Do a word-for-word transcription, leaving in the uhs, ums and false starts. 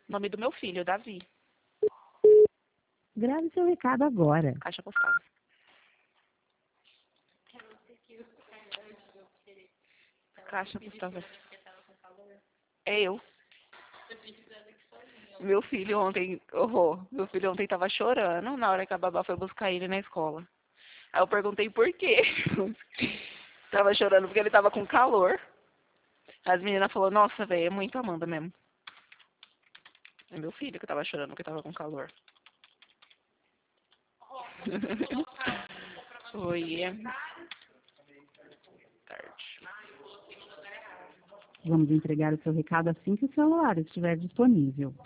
Nome do meu filho, Davi. Grave seu recado agora. Caixa postal. Caixa postal. É eu. Meu filho ontem, oh, meu filho ontem tava chorando na hora que a babá foi buscar ele na escola. Aí eu perguntei por quê. Tava chorando porque ele tava com calor. As meninas falaram, nossa, velho, é muito Amanda mesmo. É meu filho que tava chorando porque tava com calor. Oi. Tarde. Vamos entregar o seu recado assim que o celular estiver disponível.